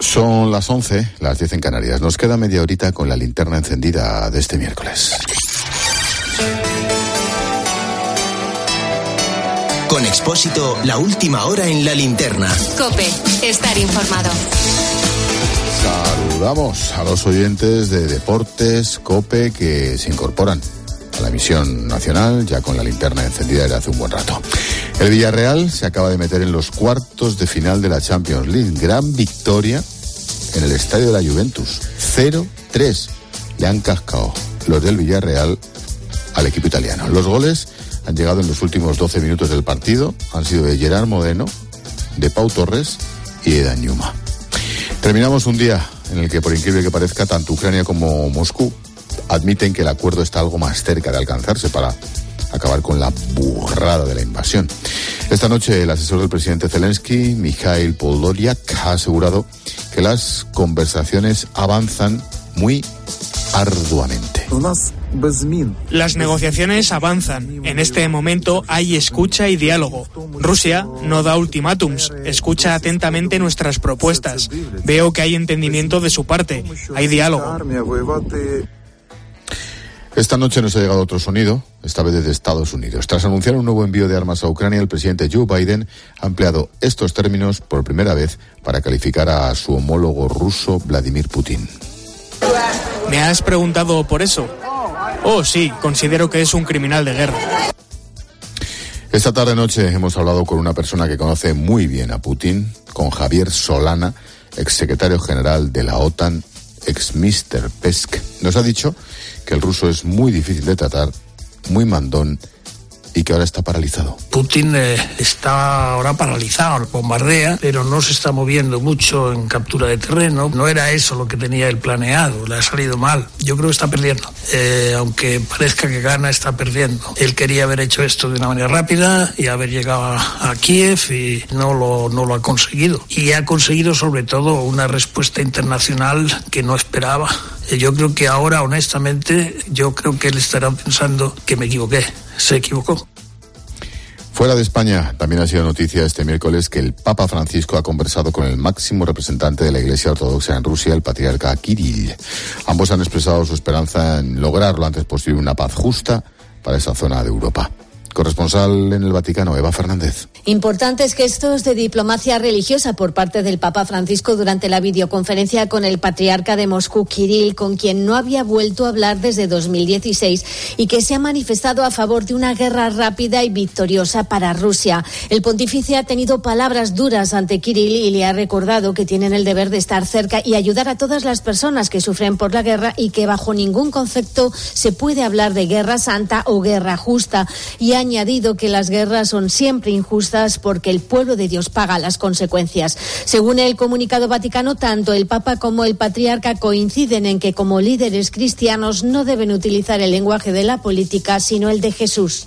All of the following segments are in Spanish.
Son las 11, las 10 en Canarias. Nos queda media horita con la linterna encendida de este miércoles. Con Expósito, la última hora en la linterna. COPE, estar informado. Saludamos a los oyentes de Deportes COPE que se incorporan a la emisión nacional, ya con la linterna encendida desde hace un buen rato. El Villarreal se acaba de meter en los cuartos de final de la Champions League. Gran victoria en el estadio de la Juventus. 0-3. Le han cascado los del Villarreal al equipo italiano. Los goles han llegado en los últimos 12 minutos del partido. Han sido de Gerard Moreno, de Pau Torres y de Danjuma. Terminamos un día en el que, por increíble que parezca, tanto Ucrania como Moscú admiten que el acuerdo está algo más cerca de alcanzarse para acabar con la burrada de la invasión. Esta noche el asesor del presidente Zelensky, Mikhail Podolyak, ha asegurado que las conversaciones avanzan muy arduamente. Las negociaciones avanzan. En este momento hay escucha y diálogo. Rusia no da ultimátums, escucha atentamente nuestras propuestas. Veo que hay entendimiento de su parte, hay diálogo. Esta noche nos ha llegado otro sonido, esta vez desde Estados Unidos. Tras anunciar un nuevo envío de armas a Ucrania, el presidente Joe Biden ha empleado estos términos por primera vez para calificar a su homólogo ruso Vladimir Putin. ¿Me has preguntado por eso? Oh, sí, considero que es un criminal de guerra. Esta tarde-noche hemos hablado con una persona que conoce muy bien a Putin, con Javier Solana, exsecretario general de la OTAN, ex-Mr. Pesk. Nos ha dicho que el ruso es muy difícil de tratar, muy mandón y que ahora está paralizado. Putin está ahora paralizado, bombardea, pero no se está moviendo mucho en captura de terreno. No era eso lo que tenía él planeado, le ha salido mal. Yo creo que está perdiendo. Aunque parezca que gana, está perdiendo. Él quería haber hecho esto de una manera rápida y haber llegado a Kiev y no lo ha conseguido. Y ha conseguido sobre todo una respuesta internacional que no esperaba. Yo creo que ahora, honestamente, yo creo que él estará pensando que me equivoqué. Se equivocó. Fuera de España, también ha sido noticia este miércoles que el Papa Francisco ha conversado con el máximo representante de la Iglesia Ortodoxa en Rusia, el patriarca Kirill. Ambos han expresado su esperanza en lograr lo antes posible una paz justa para esa zona de Europa. Corresponsal en el Vaticano, Eva Fernández. Importantes gestos de diplomacia religiosa por parte del Papa Francisco durante la videoconferencia con el patriarca de Moscú, Kirill, con quien no había vuelto a hablar desde 2016 y que se ha manifestado a favor de una guerra rápida y victoriosa para Rusia. El pontífice ha tenido palabras duras ante Kirill y le ha recordado que tienen el deber de estar cerca y ayudar a todas las personas que sufren por la guerra y que bajo ningún concepto se puede hablar de guerra santa o guerra justa. Y ha añadido que las guerras son siempre injustas porque el pueblo de Dios paga las consecuencias. Según el comunicado vaticano, tanto el Papa como el Patriarca coinciden en que como líderes cristianos no deben utilizar el lenguaje de la política, sino el de Jesús.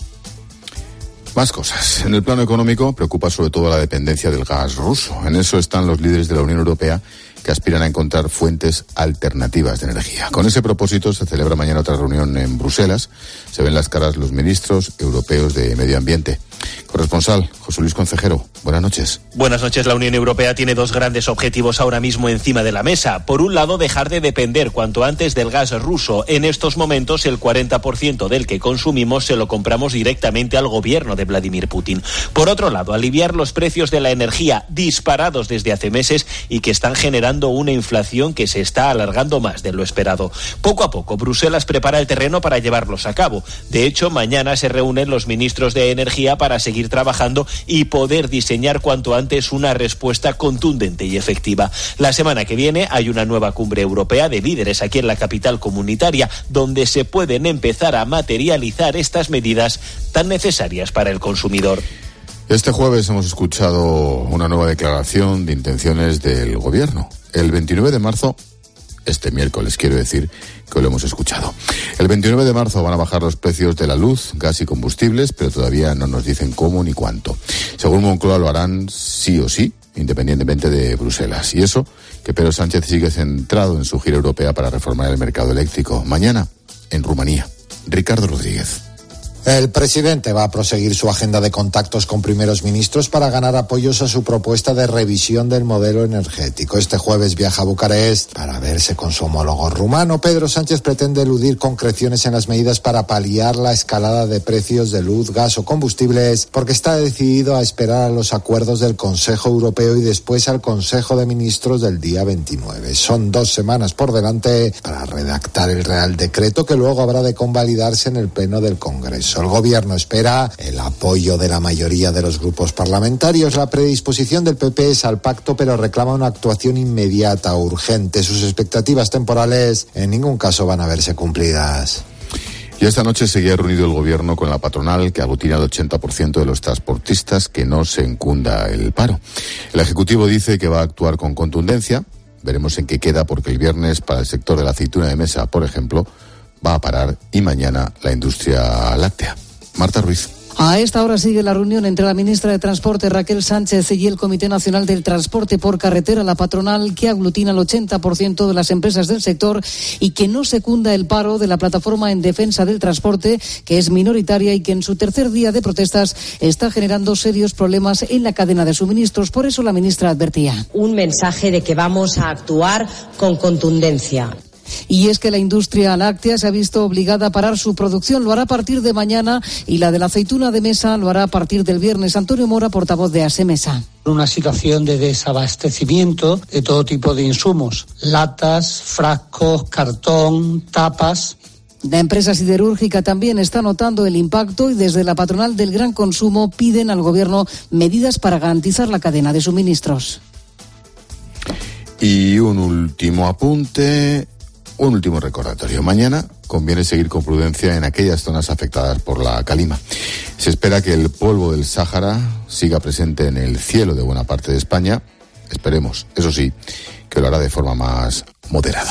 Más cosas. En el plano económico preocupa sobre todo la dependencia del gas ruso. En eso están los líderes de la Unión Europea que aspiran a encontrar fuentes alternativas de energía. Con ese propósito se celebra mañana otra reunión en Bruselas. Se ven las caras los ministros europeos de Medio Ambiente. Corresponsal, José Luis Concejero, buenas noches. Buenas noches. La Unión Europea tiene dos grandes objetivos ahora mismo encima de la mesa. Por un lado, dejar de depender cuanto antes del gas ruso. En estos momentos, el 40% del que consumimos se lo compramos directamente al gobierno de Vladimir Putin. Por otro lado, aliviar los precios de la energía disparados desde hace meses y que están generando una inflación que se está alargando más de lo esperado. Poco a poco, Bruselas prepara el terreno para llevarlos a cabo. De hecho, mañana se reúnen los ministros de Energía para seguir trabajando y poder diseñar cuanto antes una respuesta contundente y efectiva. La semana que viene hay una nueva cumbre europea de líderes aquí en la capital comunitaria, donde se pueden empezar a materializar estas medidas tan necesarias para el consumidor. Este jueves hemos escuchado una nueva declaración de intenciones del gobierno. El 29 de marzo, este miércoles quiero decir, que lo hemos escuchado. El 29 de marzo van a bajar los precios de la luz, gas y combustibles, pero todavía no nos dicen cómo ni cuánto. Según Moncloa lo harán sí o sí, independientemente de Bruselas. Y eso, que Pedro Sánchez sigue centrado en su gira europea para reformar el mercado eléctrico. Mañana, en Rumanía. Ricardo Rodríguez. El presidente va a proseguir su agenda de contactos con primeros ministros para ganar apoyos a su propuesta de revisión del modelo energético. Este jueves viaja a Bucarest para verse con su homólogo rumano. Pedro Sánchez pretende eludir concreciones en las medidas para paliar la escalada de precios de luz, gas o combustibles, porque está decidido a esperar a los acuerdos del Consejo Europeo y después al Consejo de Ministros del día 29. Son 2 semanas por delante para redactar el Real Decreto que luego habrá de convalidarse en el Pleno del Congreso. El Gobierno espera el apoyo de la mayoría de los grupos parlamentarios. La predisposición del PP es al pacto, pero reclama una actuación inmediata, urgente. Sus expectativas temporales en ningún caso van a verse cumplidas. Y esta noche seguía reunido el Gobierno con la patronal, que aglutina al 80% de los transportistas, que no se encunda el paro. El Ejecutivo dice que va a actuar con contundencia. Veremos en qué queda, porque el viernes, para el sector de la aceituna de mesa, por ejemplo, va a parar, y mañana la industria láctea. Marta Ruiz. A esta hora sigue la reunión entre la ministra de Transporte, Raquel Sánchez, y el Comité Nacional del Transporte por Carretera, la patronal, que aglutina al 80% de las empresas del sector y que no secunda el paro de la Plataforma en Defensa del Transporte, que es minoritaria y que en su tercer día de protestas está generando serios problemas en la cadena de suministros. Por eso la ministra advertía. Un mensaje de que vamos a actuar con contundencia. Y es que la industria láctea se ha visto obligada a parar su producción. Lo hará a partir de mañana y la de la aceituna de mesa lo hará a partir del viernes. Antonio Mora, portavoz de ASEMESA. Una situación de desabastecimiento de todo tipo de insumos, latas, frascos, cartón, tapas. La empresa siderúrgica también está notando el impacto y desde la patronal del gran consumo piden al Gobierno medidas para garantizar la cadena de suministros. Y un último apunte. Un último recordatorio. Mañana conviene seguir con prudencia en aquellas zonas afectadas por la calima. Se espera que el polvo del Sáhara siga presente en el cielo de buena parte de España. Esperemos, eso sí, que lo hará de forma más moderada.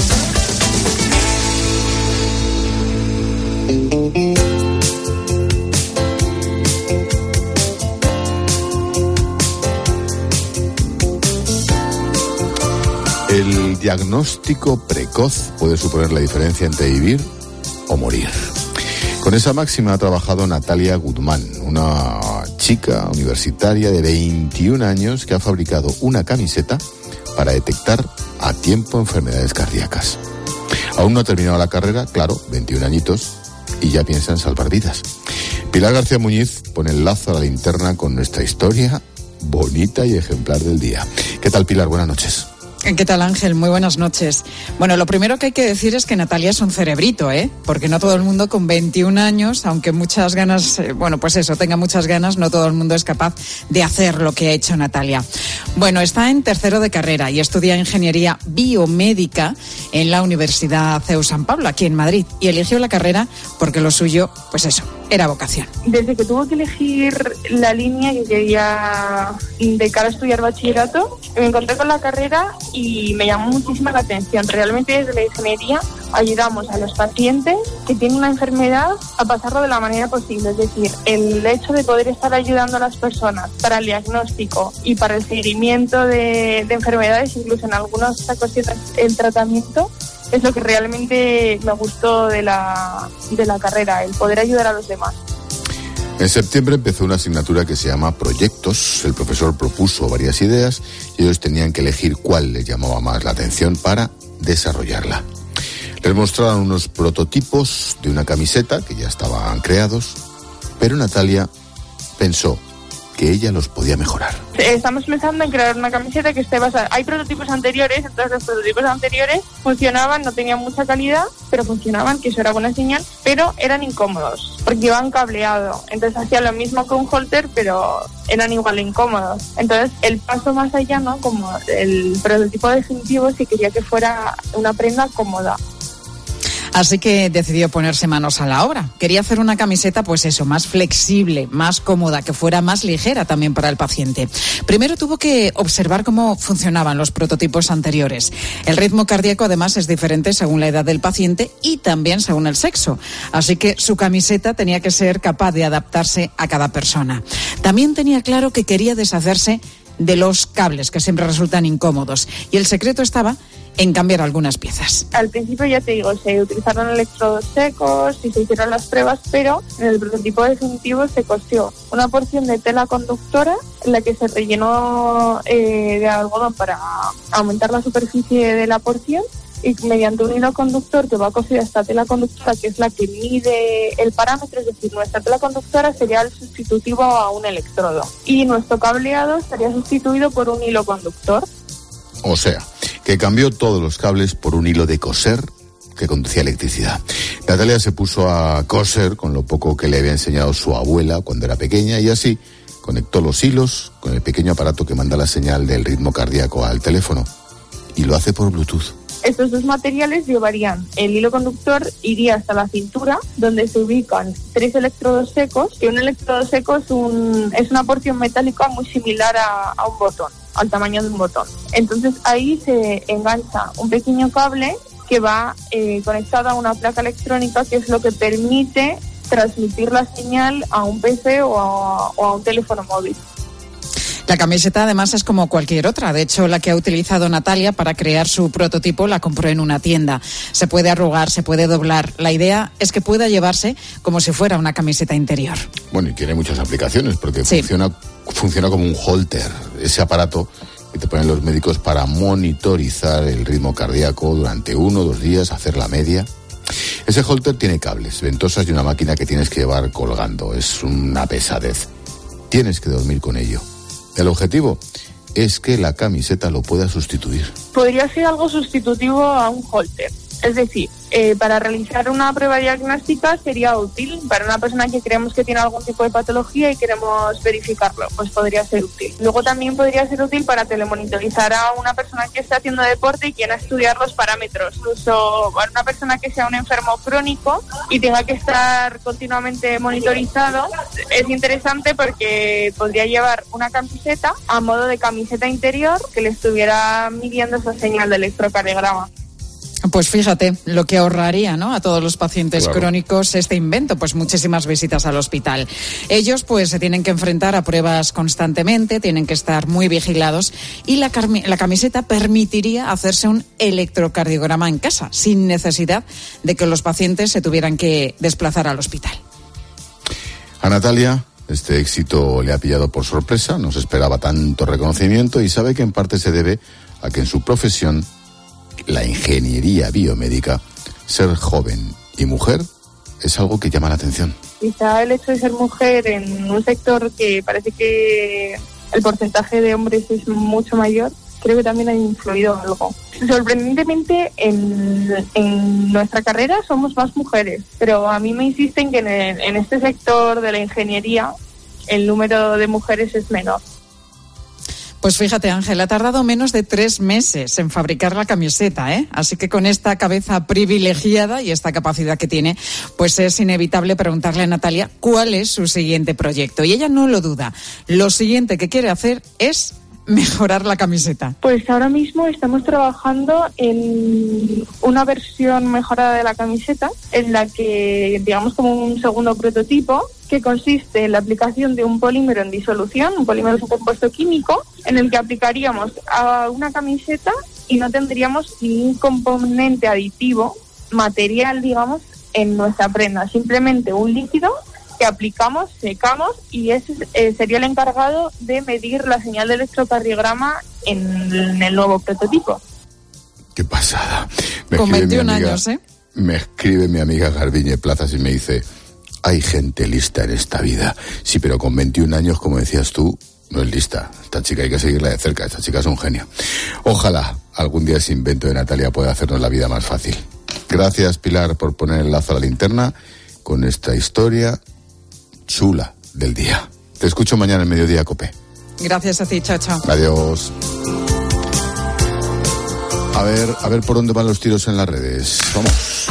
El diagnóstico precoz puede suponer la diferencia entre vivir o morir. Con esa máxima ha trabajado Natalia Guzmán, una chica universitaria de 21 años que ha fabricado una camiseta para detectar a tiempo enfermedades cardíacas. Aún no ha terminado la carrera, claro, 21 añitos, y ya piensa en salvar vidas. Pilar García Muñiz pone el lazo a la linterna con nuestra historia bonita y ejemplar del día. ¿Qué tal, Pilar? Buenas noches. ¿Qué tal, Ángel? Muy buenas noches. Bueno, lo primero que hay que decir es que Natalia es un cerebrito, porque no todo el mundo con 21 años, aunque muchas ganas, tenga muchas ganas, no todo el mundo es capaz de hacer lo que ha hecho Natalia. Bueno, está en tercero de carrera y estudia ingeniería biomédica en la Universidad CEU San Pablo, aquí en Madrid, y eligió la carrera porque lo suyo, era vocación. Desde que tuve que elegir la línea que quería de cara a estudiar bachillerato, me encontré con la carrera y me llamó muchísima la atención. Realmente desde la ingeniería ayudamos a los pacientes que tienen una enfermedad a pasarlo de la manera posible. Es decir, el hecho de poder estar ayudando a las personas para el diagnóstico y para el seguimiento de enfermedades, incluso en algunas ocasiones el tratamiento, es lo que realmente me gustó de la carrera, el poder ayudar a los demás. En septiembre empezó una asignatura que se llama Proyectos. El profesor propuso varias ideas y ellos tenían que elegir cuál les llamaba más la atención para desarrollarla. Les mostraron unos prototipos de una camiseta que ya estaban creados, pero Natalia pensó que ella los podía mejorar. Estamos pensando en crear una camiseta que esté basada. Hay prototipos anteriores, entonces los prototipos anteriores funcionaban, no tenían mucha calidad, pero funcionaban, que eso era buena señal, pero eran incómodos, porque iban cableado. Entonces hacía lo mismo que un holter, pero eran igual de incómodos. Entonces el paso más allá, ¿no? Como el prototipo definitivo, sí quería que fuera una prenda cómoda. Así que decidió ponerse manos a la obra. Quería hacer una camiseta, más flexible, más cómoda, que fuera más ligera también para el paciente. Primero tuvo que observar cómo funcionaban los prototipos anteriores. El ritmo cardíaco, además, es diferente según la edad del paciente y también según el sexo. Así que su camiseta tenía que ser capaz de adaptarse a cada persona. También tenía claro que quería deshacerse de los cables, que siempre resultan incómodos. Y el secreto estaba en cambiar algunas piezas. Al principio, ya te digo, se utilizaron electrodos secos y se hicieron las pruebas, pero en el prototipo definitivo se cosió una porción de tela conductora en la que se rellenó de algodón para aumentar la superficie de la porción, y mediante un hilo conductor que va cosido a esta tela conductora, que es la que mide el parámetro, es decir, nuestra tela conductora sería el sustitutivo a un electrodo y nuestro cableado estaría sustituido por un hilo conductor. O sea, que cambió todos los cables por un hilo de coser que conducía electricidad. Natalia se puso a coser con lo poco que le había enseñado su abuela cuando era pequeña y así conectó los hilos con el pequeño aparato que manda la señal del ritmo cardíaco al teléfono y lo hace por Bluetooth. Estos dos materiales llevarían, el hilo conductor iría hasta la cintura, donde se ubican 3 electrodos secos, que un electrodo seco es una porción metálica muy similar a un botón, al tamaño de un botón. Entonces ahí se engancha un pequeño cable que va conectado a una placa electrónica, que es lo que permite transmitir la señal a un PC o a un teléfono móvil. La camiseta además es como cualquier otra. De hecho, la que ha utilizado Natalia para crear su prototipo la compró en una tienda. Se puede arrugar, se puede doblar. La idea es que pueda llevarse como si fuera una camiseta interior. Bueno, y tiene muchas aplicaciones porque sí. funciona como un holter, ese aparato que te ponen los médicos para monitorizar el ritmo cardíaco durante 1 o 2 días, hacer la media. Ese holter tiene cables, ventosas y una máquina que tienes que llevar colgando. Es una pesadez. Tienes que dormir con ello. El objetivo es que la camiseta lo pueda sustituir. Podría ser algo sustitutivo a un holter. Es decir, para realizar una prueba diagnóstica sería útil. Para una persona que creemos que tiene algún tipo de patología y queremos verificarlo, pues podría ser útil. Luego también podría ser útil para telemonitorizar a una persona que está haciendo deporte y quiera estudiar los parámetros. Incluso para una persona que sea un enfermo crónico y tenga que estar continuamente monitorizado, es interesante porque podría llevar una camiseta a modo de camiseta interior que le estuviera midiendo esa señal de electrocardiograma. Pues fíjate lo que ahorraría, ¿no?, a todos los pacientes crónicos este invento, pues muchísimas visitas al hospital. Ellos pues se tienen que enfrentar a pruebas constantemente, tienen que estar muy vigilados y la camiseta permitiría hacerse un electrocardiograma en casa, sin necesidad de que los pacientes se tuvieran que desplazar al hospital. A Natalia este éxito le ha pillado por sorpresa, no se esperaba tanto reconocimiento y sabe que en parte se debe a que en su profesión, la ingeniería biomédica, ser joven y mujer es algo que llama la atención. Quizá el hecho de ser mujer en un sector que parece que el porcentaje de hombres es mucho mayor, creo que también ha influido algo. Sorprendentemente, en nuestra carrera somos más mujeres, pero a mí me insisten que en este sector de la ingeniería el número de mujeres es menor. Pues fíjate, Ángel, ha tardado menos de 3 meses en fabricar la camiseta, ¿eh? Así que con esta cabeza privilegiada y esta capacidad que tiene, pues es inevitable preguntarle a Natalia cuál es su siguiente proyecto. Y ella no lo duda. Lo siguiente que quiere hacer es mejorar la camiseta. Pues ahora mismo estamos trabajando en una versión mejorada de la camiseta, en la que, digamos, como un segundo prototipo, que consiste en la aplicación de un polímero en disolución. Un polímero es un compuesto químico en el que aplicaríamos a una camiseta y no tendríamos ningún componente aditivo, material, digamos, en nuestra prenda. Simplemente un líquido que aplicamos, secamos y ese sería el encargado de medir la señal de electrocardiograma en el nuevo prototipo. ¡Qué pasada! Con 21 años, ¿eh? Me escribe mi amiga Garbiñe Plazas y me dice: hay gente lista en esta vida. Sí, pero con 21 años, como decías tú, no es lista. Esta chica hay que seguirla de cerca, esta chica es un genio. Ojalá algún día ese invento de Natalia pueda hacernos la vida más fácil. Gracias, Pilar, por poner el lazo a la linterna con esta historia chula del día. Te escucho mañana en Mediodía Cope. Gracias a ti, chao, chao. Adiós. A ver por dónde van los tiros en las redes. Vamos.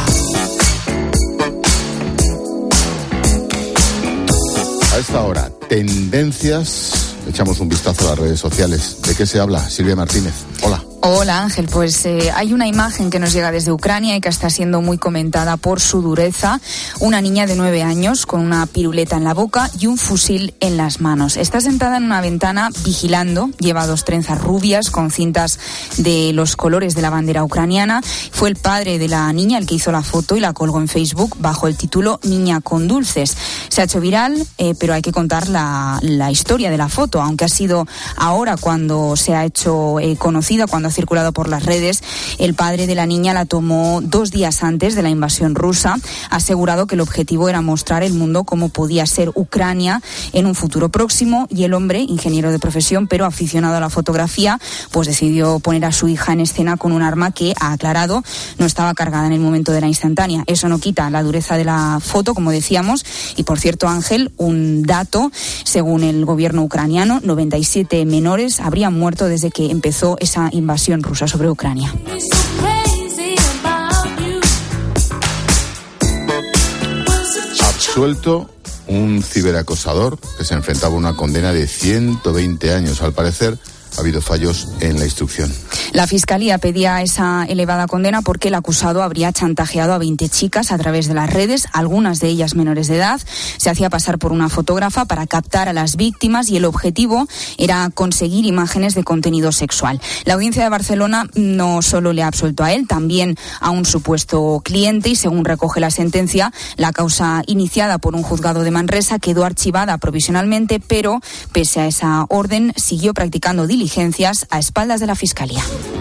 A esta hora, tendencias. Echamos un vistazo a las redes sociales. ¿De qué se habla? Silvia Martínez. Hola. Hola Ángel, pues hay una imagen que nos llega desde Ucrania y que está siendo muy comentada por su dureza. Una niña de 9 años con una piruleta en la boca y un fusil en las manos. Está sentada en una ventana vigilando, lleva 2 trenzas rubias con cintas de los colores de la bandera ucraniana. Fue el padre de la niña el que hizo la foto y la colgó en Facebook bajo el título Niña con dulces. Se ha hecho viral, pero hay que contar la historia de la foto, aunque ha sido ahora cuando se ha hecho conocida, cuando ha circulado por las redes. El padre de la niña la tomó 2 días antes de la invasión rusa. Ha asegurado que el objetivo era mostrar al mundo cómo podía ser Ucrania en un futuro próximo, y el hombre, ingeniero de profesión pero aficionado a la fotografía, pues decidió poner a su hija en escena con un arma que, ha aclarado, no estaba cargada en el momento de la instantánea. Eso no quita la dureza de la foto, como decíamos. Y por cierto, Ángel, un dato: según el gobierno ucraniano, 97 menores habrían muerto desde que empezó esa invasión rusa sobre Ucrania. Absuelto un ciberacosador que se enfrentaba a una condena de 120 años. Al parecer, ha habido fallos en la instrucción. La Fiscalía pedía esa elevada condena porque el acusado habría chantajeado a 20 chicas a través de las redes, algunas de ellas menores de edad. Se hacía pasar por una fotógrafa para captar a las víctimas y el objetivo era conseguir imágenes de contenido sexual. La Audiencia de Barcelona no solo le ha absuelto a él, también a un supuesto cliente, y según recoge la sentencia, la causa iniciada por un juzgado de Manresa quedó archivada provisionalmente, pero pese a esa orden siguió practicando diligencias a espaldas de la Fiscalía.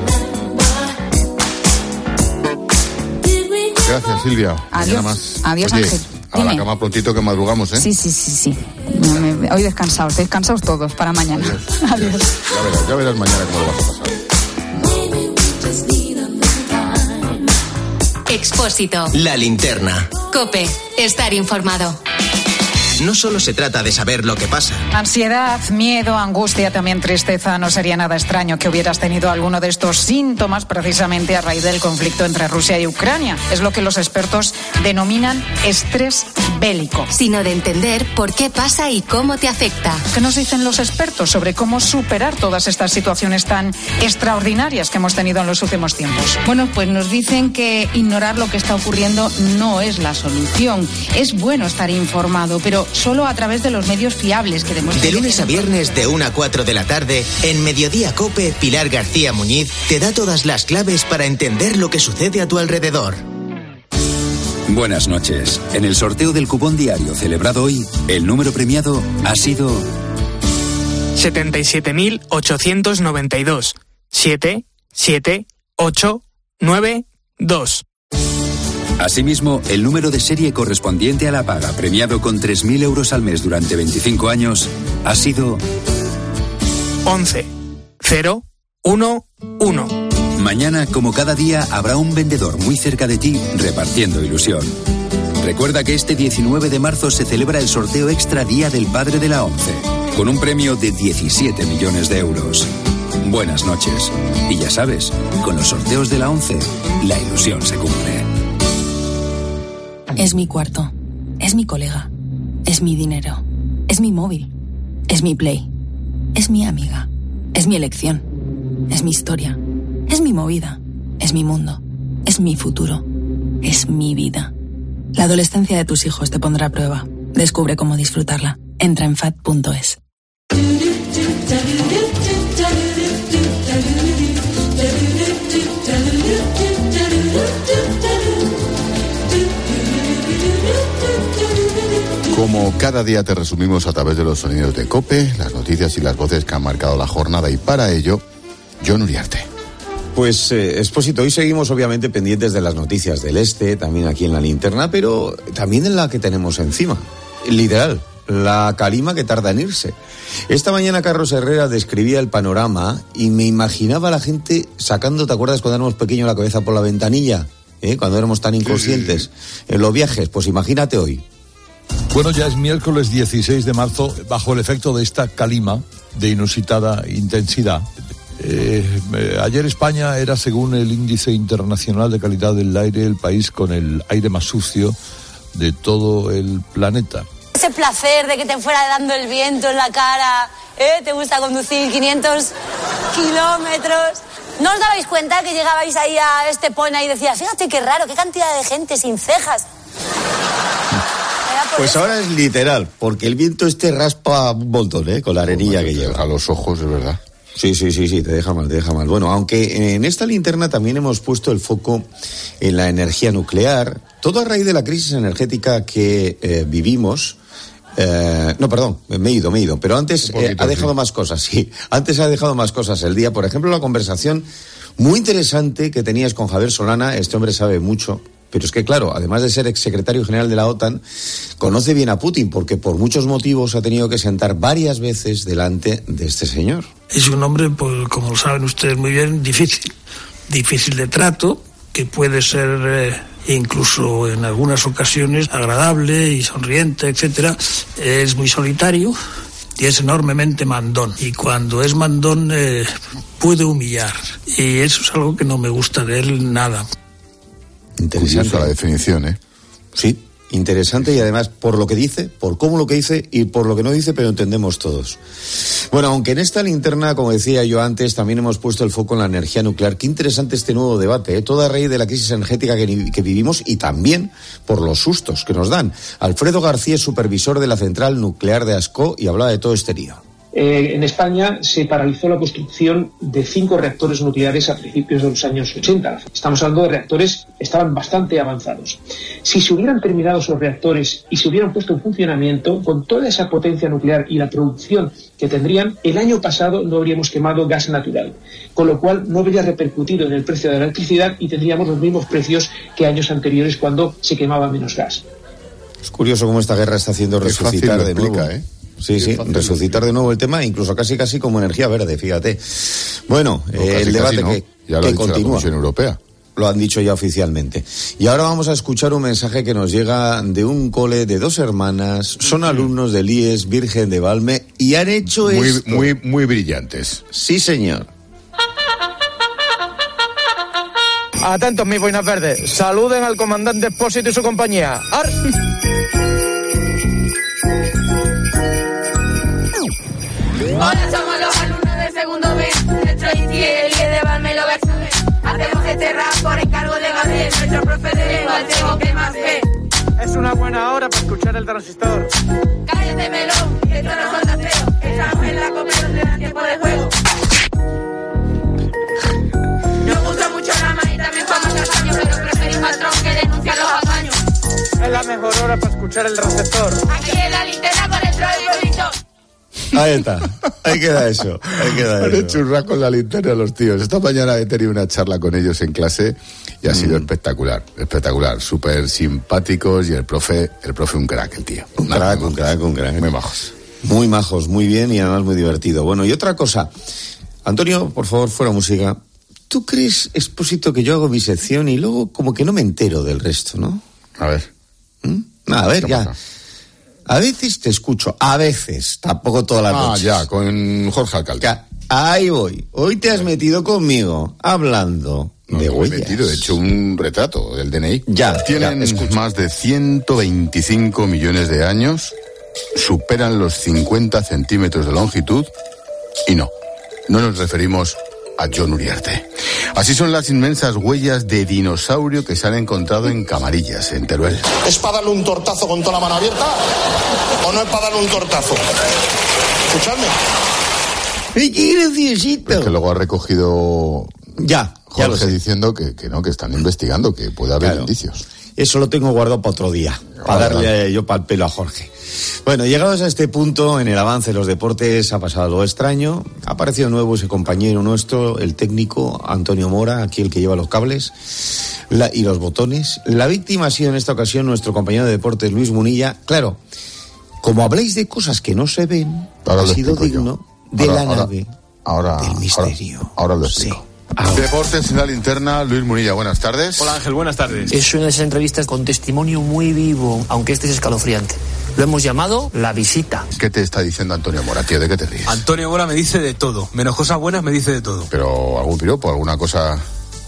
Gracias, Silvia. Adiós. Adiós, Oye, Ángel. a la cama prontito, que madrugamos, ¿eh? Sí. Hoy descansados todos para mañana. Adiós. Ya verás mañana cómo lo vas a pasar. Expósito. La linterna. COPE. Estar informado. No solo se trata de saber lo que pasa. Ansiedad, miedo, angustia, también tristeza. No sería nada extraño que hubieras tenido alguno de estos síntomas precisamente a raíz del conflicto entre Rusia y Ucrania. Es lo que los expertos denominan estrés bélico. Sino de entender por qué pasa y cómo te afecta. ¿Qué nos dicen los expertos sobre cómo superar todas estas situaciones tan extraordinarias que hemos tenido en los últimos tiempos? Bueno, pues nos dicen que ignorar lo que está ocurriendo no es la solución. Es bueno estar informado, pero solo a través de los medios fiables que demuestran. De lunes a viernes de 1 a 4 de la tarde, en Mediodía COPE, Pilar García Muñiz te da todas las claves para entender lo que sucede a tu alrededor. Buenas noches. En el sorteo del cupón diario celebrado hoy, el número premiado ha sido 77.892. 77892. Asimismo, el número de serie correspondiente a la paga, premiado con 3.000 euros al mes durante 25 años, ha sido 11011. Mañana, como cada día, habrá un vendedor muy cerca de ti repartiendo ilusión. Recuerda que este 19 de marzo se celebra el sorteo extra Día del Padre de la ONCE, con un premio de 17 millones de euros. Buenas noches. Y ya sabes, con los sorteos de la ONCE, la ilusión se cumple. Es mi cuarto, es mi colega, es mi dinero, es mi móvil, es mi Play, es mi amiga, es mi elección, es mi historia, es mi movida, es mi mundo, es mi futuro, es mi vida. La adolescencia de tus hijos te pondrá a prueba. Descubre cómo disfrutarla. Entra en FAD.es. Como cada día te resumimos a través de los sonidos de COPE, las noticias y las voces que han marcado la jornada, y para ello, Jon Uriarte. Pues, Expósito, hoy seguimos obviamente pendientes de las noticias del Este, también aquí en la linterna, pero también en la que tenemos encima. Literal, la calima que tarda en irse. Esta mañana Carlos Herrera describía el panorama y me imaginaba a la gente sacando, ¿te acuerdas cuando éramos pequeños, la cabeza por la ventanilla? Cuando éramos tan inconscientes. En los viajes, pues imagínate hoy. Bueno, ya es miércoles 16 de marzo, bajo el efecto de esta calima de inusitada intensidad. Ayer España era, según el Índice Internacional de Calidad del Aire, el país con el aire más sucio de todo el planeta. Ese placer de que te fuera dando el viento en la cara, ¿te gusta conducir 500 kilómetros? ¿No os dabais cuenta que llegabais ahí a Estepona y decías, fíjate qué raro, qué cantidad de gente sin cejas? Pues ahora es literal, porque el viento raspa un montón, con la arenilla que lleva. A los ojos, es verdad. Sí, te deja mal. Bueno, aunque en esta linterna también hemos puesto el foco en la energía nuclear, todo a raíz de la crisis energética que vivimos. Me he ido, pero antes ha dejado más cosas, sí. Antes ha dejado más cosas el día. Por ejemplo, la conversación muy interesante que tenías con Javier Solana. Este hombre sabe mucho. Pero es que, claro, además de ser exsecretario general de la OTAN, conoce bien a Putin, porque por muchos motivos ha tenido que sentar varias veces delante de este señor. Es un hombre, pues, como lo saben ustedes muy bien, difícil de trato, que puede ser incluso en algunas ocasiones agradable y sonriente, etcétera. Es muy solitario y es enormemente mandón. Y cuando es mandón puede humillar. Y eso es algo que no me gusta de él nada. Interesante. Curiosa la definición, Sí, interesante, y además por lo que dice, por cómo lo que dice y por lo que no dice, pero entendemos todos. Bueno, aunque en esta linterna, como decía yo antes, también hemos puesto el foco en la energía nuclear. Qué interesante este nuevo debate, toda a raíz de la crisis energética que vivimos y también por los sustos que nos dan. Alfredo García es supervisor de la central nuclear de Ascó y hablaba de todo este lío. En España se paralizó la construcción de 5 reactores nucleares a principios de los años 80. Estamos hablando de reactores que estaban bastante avanzados. Si se hubieran terminado esos reactores y se hubieran puesto en funcionamiento, con toda esa potencia nuclear y la producción que tendrían, el año pasado no habríamos quemado gas natural, con lo cual no habría repercutido en el precio de la electricidad y tendríamos los mismos precios que años anteriores cuando se quemaba menos gas. Es curioso cómo esta guerra está haciendo resucitar de nuevo. Sí, resucitar de nuevo el tema, incluso casi como energía verde, fíjate. Bueno, el debate no. Que continúa. La Comisión Europea. Lo han dicho ya oficialmente. Y ahora vamos a escuchar un mensaje que nos llega de un cole de 2 hermanas. Son alumnos del IES Virgen de Valme y han hecho esto. Muy brillantes. Sí, señor. Atentos, mis boinas verdes. Saluden al comandante Expósito y su compañía. ¡Ar! Hola, somos los alumnos del segundo B. Nuestro ICI, el IE de Valme lo vais a ver. Hacemos este rap por encargo de Gabriel, nuestro profe de lengua, tengo que más fe. Es una buena hora para escuchar el transistor. Cállate, melón, que esto no son taseos. Estamos en la copa donde da tiempo de juego. Nos gusta mucho la maíz, también Juan Castaño, pero preferimos al tron que denuncia los apaños. Es la mejor hora para escuchar el receptor. Aquí en la linterna con el tron y el Ahí está, ahí queda eso. Han hecho un raco en la linterna los tíos. Esta mañana he tenido una charla con ellos en clase y ha sido espectacular, súper simpáticos, y el profe un crack, el tío. Un crack. Muy majos. Muy majos, muy bien y además muy divertido. Bueno, y otra cosa, Antonio, por favor, fuera música. ¿Tú crees, Expósito, que yo hago mi sección y luego como que no me entero del resto, no? A ver. A ver, ya. Pasa? A veces te escucho, a veces, tampoco todas las noches. Ya, con Jorge Alcalde. Ahí voy. Hoy te has metido conmigo, hablando de huellas. He hecho un retrato del DNI. Tienen más de 125 millones de años, superan los 50 centímetros de longitud, y no nos referimos a John Uriarte. Así son las inmensas huellas de dinosaurio que se han encontrado en Camarillas, en Teruel. ¿Es para darle un tortazo con toda la mano abierta o no es para darle un tortazo? Escuchadme. ¡Qué graciosito! Es que luego ha recogido Jorge diciendo que están investigando, que puede haber indicios. Eso lo tengo guardado para otro día, para darle yo para el pelo a Jorge. Bueno, llegados a este punto, en el avance de los deportes ha pasado algo extraño. Ha aparecido nuevo ese compañero nuestro, el técnico Antonio Mora, aquí el que lleva los cables y los botones. La víctima ha sido en esta ocasión nuestro compañero de deportes, Luis Munilla. Claro, como habláis de cosas que no se ven, ha sido digno de la nave del misterio. Ahora lo explico. Sí. Deportes en la linterna, Luis Munilla, buenas tardes. Hola Ángel, buenas tardes. Es una de esas entrevistas con testimonio muy vivo, aunque este es escalofriante. Lo hemos llamado La Visita. ¿Qué te está diciendo Antonio Mora, tío? ¿De qué te ríes? Antonio Mora me dice de todo, menos cosas buenas me dice de todo. ¿Pero algún piropo, alguna cosa...?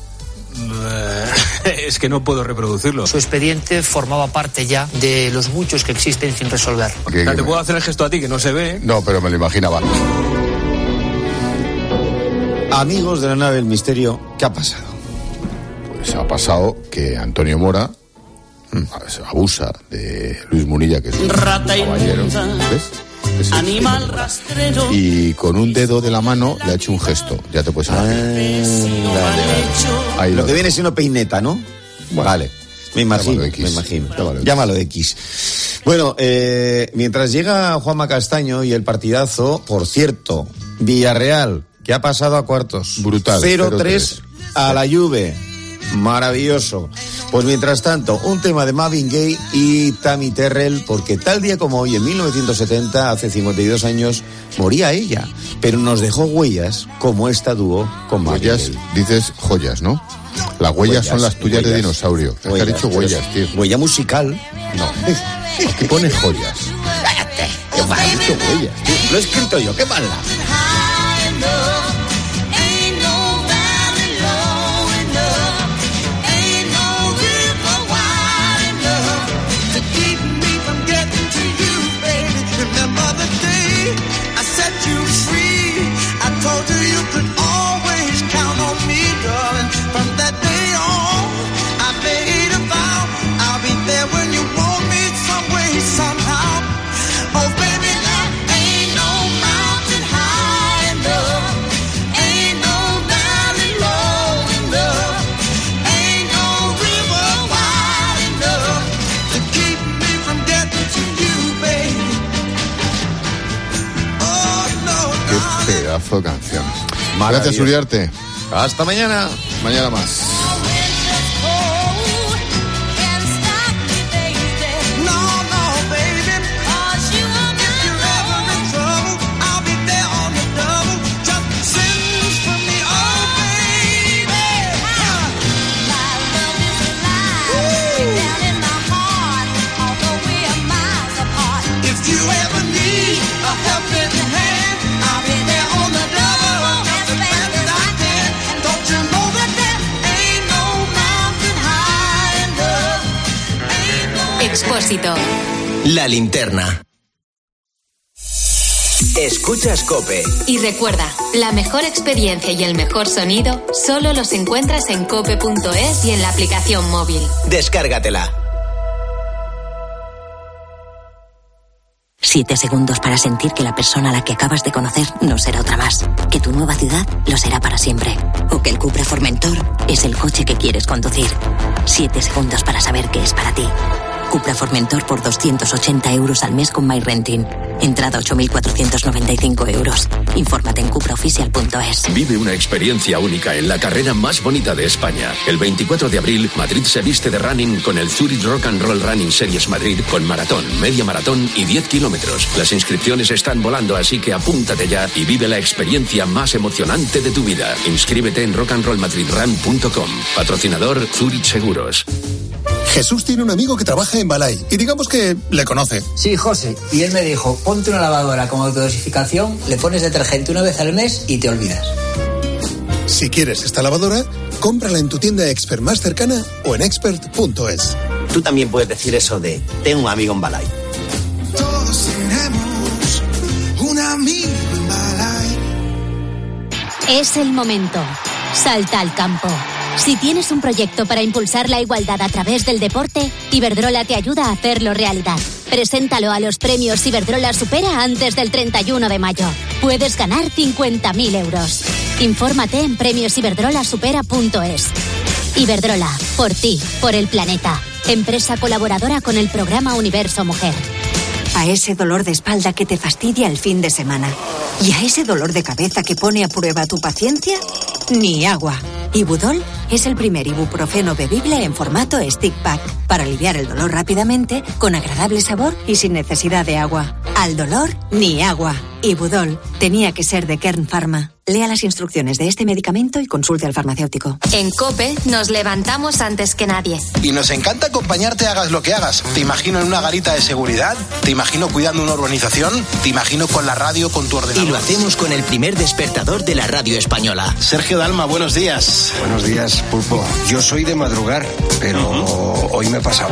Es que no puedo reproducirlo. Su expediente formaba parte ya de los muchos que existen sin resolver. Te puedo hacer el gesto a ti, que no se ve. No, pero me lo imaginaba. Amigos de la nave del misterio, ¿qué ha pasado? Pues ha pasado que Antonio Mora abusa de Luis Munilla, que es un caballero, ¿ves? Animal rastrero. Y con un dedo de la mano le ha hecho un gesto. Ya te puedes imaginar. Ahí lo que viene siendo peineta, ¿no? Bueno, vale. Me imagino. Llámalo X. Bueno, mientras llega Juanma Castaño y el partidazo, por cierto, Villarreal, que ha pasado a cuartos. Brutal. 0-3 a la Juve. Maravilloso. Pues mientras tanto, un tema de Marvin Gaye y Tammy Terrell, porque tal día como hoy, en 1970, hace 52 años, moría ella, pero nos dejó huellas como esta dúo con Marvin Gaye. Gaye. Dices joyas, ¿no? Las huellas son las tuyas de dinosaurio. Es que ha dicho huellas, tío. Huella musical. No. Aquí pone joyas. Cállate. ¿Qué mal? Ha dicho huellas, tío. Lo he escrito yo. ¿Qué mala? Pedazo de canción. Gracias, Uriarte. Hasta mañana. Mañana más. Expósito. La linterna. Escuchas COPE. Y recuerda, la mejor experiencia y el mejor sonido solo los encuentras en cope.es y en la aplicación móvil. Descárgatela. 7 segundos para sentir que la persona a la que acabas de conocer no será otra más, que tu nueva ciudad lo será para siempre, o que el Cupra Formentor es el coche que quieres conducir. 7 segundos para saber que es para ti. Cupra Formentor por 280 euros al mes con MyRenting. Entrada 8.495 euros. Infórmate en cupraoficial.es. Vive una experiencia única en la carrera más bonita de España. El 24 de abril, Madrid se viste de running con el Zurich Rock and Roll Running Series Madrid con maratón, media maratón y 10 kilómetros. Las inscripciones están volando, así que apúntate ya y vive la experiencia más emocionante de tu vida. Inscríbete en rockandrollmadridrun.com. Patrocinador Zurich Seguros. Jesús tiene un amigo que trabaja en Balay y digamos que le conoce. Sí, José. Y él me dijo, ponte una lavadora con autodosificación, le pones detergente una vez al mes y te olvidas. Si quieres esta lavadora, cómprala en tu tienda Expert más cercana o en expert.es. Tú también puedes decir eso de, tengo un amigo en Balay. Todos tenemos un amigo en Balay. Es el momento. Salta al campo. Si tienes un proyecto para impulsar la igualdad a través del deporte, Iberdrola te ayuda a hacerlo realidad. Preséntalo a los premios Iberdrola Supera antes del 31 de mayo. Puedes ganar 50.000 euros. Infórmate en premiosiberdrolasupera.es. Iberdrola, por ti, por el planeta. Empresa colaboradora con el programa Universo Mujer. A ese dolor de espalda que te fastidia el fin de semana y a ese dolor de cabeza que pone a prueba tu paciencia, ni agua. Ibudol es el primer ibuprofeno bebible en formato stick pack para aliviar el dolor rápidamente, con agradable sabor y sin necesidad de agua. Al dolor, ni agua. Ibudol tenía que ser de Kern Pharma. Lea las instrucciones de este medicamento y consulte al farmacéutico. En COPE nos levantamos antes que nadie. Y nos encanta acompañarte hagas lo que hagas. Te imagino en una garita de seguridad, te imagino cuidando una urbanización, te imagino con la radio, con tu ordenador. Y lo hacemos con el primer despertador de la radio española. Sergio Dalma, buenos días. Buenos días, Pulpo. Yo soy de madrugar, pero hoy me he pasado.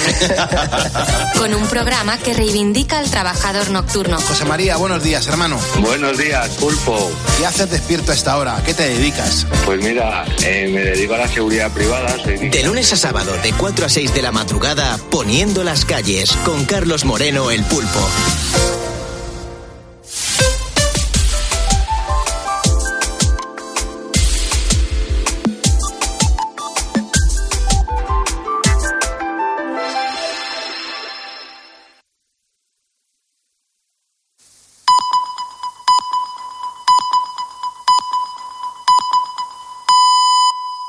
Con un programa que reivindica al trabajador nocturno. José María, buenos días, hermano. Buenos días, Pulpo. ¿Qué hace escuchas despierto a esta hora? ¿A qué te dedicas? Pues mira, me dedico a la seguridad privada. De lunes a sábado, de 4 a 6 de la madrugada, Poniendo las calles, con Carlos Moreno, el Pulpo.